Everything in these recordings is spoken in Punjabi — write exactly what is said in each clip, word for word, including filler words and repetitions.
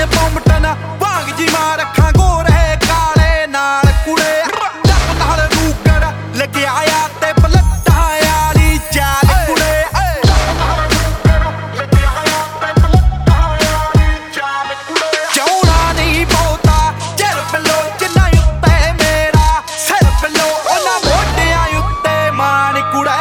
ਨੇ ਪੌਂਮਟਨ ਵਾਂਗ ਜੀ ਮਾਂ ਰੱਖਾਂ ਗੋਰੇ ਕਾਲੇ ਨਾਲ ਕੁੜੇ ਜੱਟ ਨਾਲ ਰੂਗੜ ਲੱਗਿਆ ਆ ਤੇ ਪਲੱਟਾਂ ਵਾਲੀ ਚਾਲ ਕੁੜੇ ਚਾਉਣਾ ਨਹੀਂ ਬਹੁਤਾ ਚਿਰ ਪਲੋ ਜਿੰਨਾ ਉੱਤੇ ਮੇਰਾ ਸਿਰ ਪਲੋ ਉਹਨਾਂ ਮੋਢਿਆਂ ਉੱਤੇ ਮਾਣ ਕੁੜੇ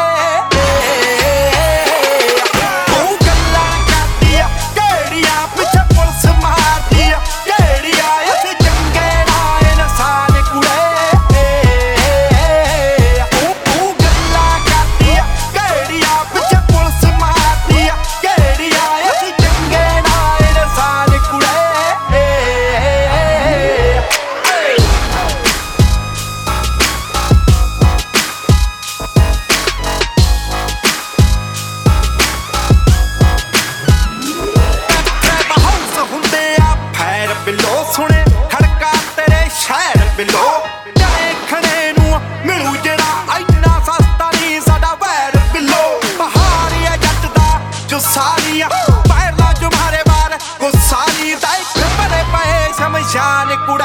ਬਿੱਲੋ ਸੁਣੇ ਖੜਕਾ ਤੇਰੇ ਸ਼ਹਿਰ ਬਿੱਲੋ ਦੇਖਣੇ ਨੂੰ ਮਿਲੂ ਜਿਹੜਾ ਇੰਨਾ ਸਸਤਾ ਨਹੀਂ ਸਾਡਾ ਵੈਰ ਬਿੱਲੋ ਪਹਾੜੀਆ ਜੱਟ ਦਾ ਜੁਸਾਲੀਆ ਪੈਰਾਂ ਚ ਮਾਰੇ ਵਾਰ ਗੁੱਸਾਲੀ ਦਾ ਇੱਕ ਭਰੇ ਪਏ ਸ਼ਮਸ਼ਾਨ ਕੁੜੇ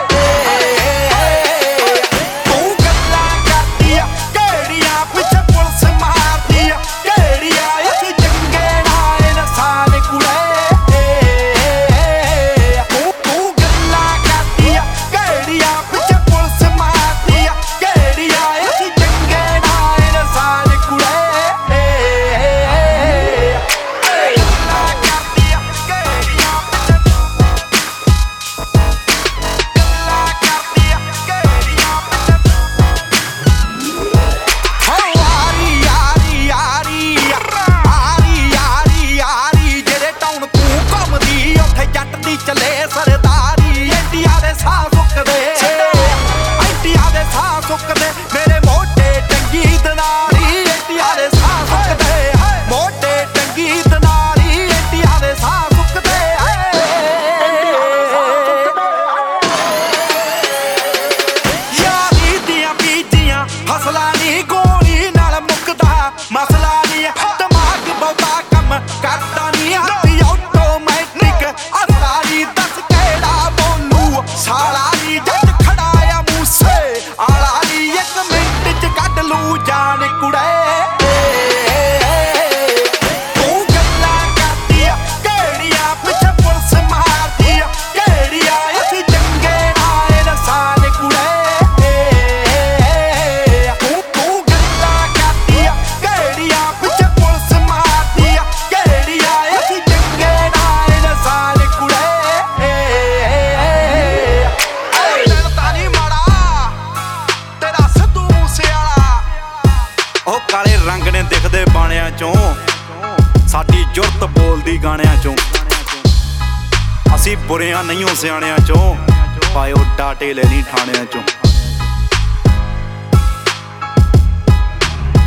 ਚਲੇ ਸਰਦਾਰੀ ਇੰਡੀਆ ਦੇ ਸਾਹ ਸੁੱਕਦੇ ਇੰਡੀਆ ਦੇ ਸਾਹ ਸੁੱਕਦੇ ਮੇਰੇ ਮੋਢੇ ਟੰਗੀ ਦਨਾਰੀ ਇੰਡੀਆ ਦੇ ਸਾਹ ਸੁੱਕਦੇ ਮੋਢੇ ਟੰਗੀ ਦਨਾਰੀ ਇੰਡੀਆ ਦੇ ਸਾਹ ਸੁੱਕਦੇ ਯਾਰੀ ਦੀਆਂ ਬੀਜੀਆਂ ਫਸਲਾਂ ਨਹੀਂ ਗੋਲੀ ਨਾਲ ਮੁੱਕਦਾ ਮਸਲਾ ਨਹੀਂ ਦਿਮਾਗ ਬਹੁਤਾ ਕੰਮ ਕਰਦਾ ਨਹੀਂ ਹੱਥੀ ਆਟੋਮੈਟਿਕ ਸਾਲਾ ਨੀ ਜੱਟ ਖੜਾ ਆ ਮੂਸੇ ਆਲਾ ਨੀ ਇੱਕ ਮਿੰਟ ਚ ਕੱਢ ਲੂ ਜਾਨ ਕੁੜੇ ਤੂੰ ਗੱਲਾਂ ਕਰਦੀ ਆ ਕਿਹੜੀਆਂ ਪਿੱਛੇ ਪੁਲਿਸ ਮਾਰਦੀ ਆ ਕਿਹੜੀਆਂ ਅਸੀਂ ਚੰਗੇ ਨਾਲ ਇਨਸਾਨ ਕੁੜੇ ਤੂੰ ਤੂੰ ਗੱਲਾਂ ਕਰਦੀ ਆ ਕਿਹੜੀਆਂ ਪਿੱਛੇ ਪੁਲਿਸ ਮਾਰਦੀ ਆ ਕਿਹੜੀਆਂ ਅਸੀਂ ਚੰਗੇ ਨਾਲ ਇਨਸਾਨ ਕੁੜੇ ਉਹ ਕਾਲੇ ਰੰਗ ਨੇ ਦਿਖਦੇ ਬਾਣਿਆਂ ਚੋਂ ਸਾਡੀ ਜੁਰਤ ਬੋਲਦੀ ਗਾਣਿਆਂ ਚੋਂ ਅਸੀਂ ਬੁਰਿਆਂ ਨਹੀਂ ਸਿਆਣਿਆਂ ਚੋਂ ਪਾਇਓ ਡਾਟੇ ਲੈ ਲਈ ਠਾਣਿਆਂ ਚੋਂ।